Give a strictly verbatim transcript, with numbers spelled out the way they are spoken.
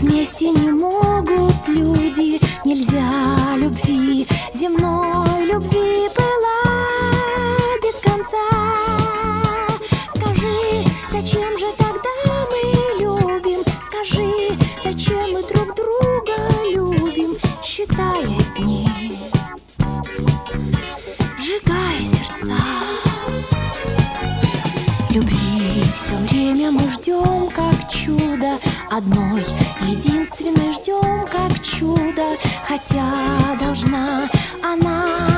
вместе не могут люди. Нельзя любви, земной любви была без конца. Скажи, зачем же тогда мы любим? Скажи, зачем мы друг друга любим? Считая дни, сжигая сердца. Любви все время мы ждем, как чудо. Одной единственной ждем, как чудо. Хотя должна она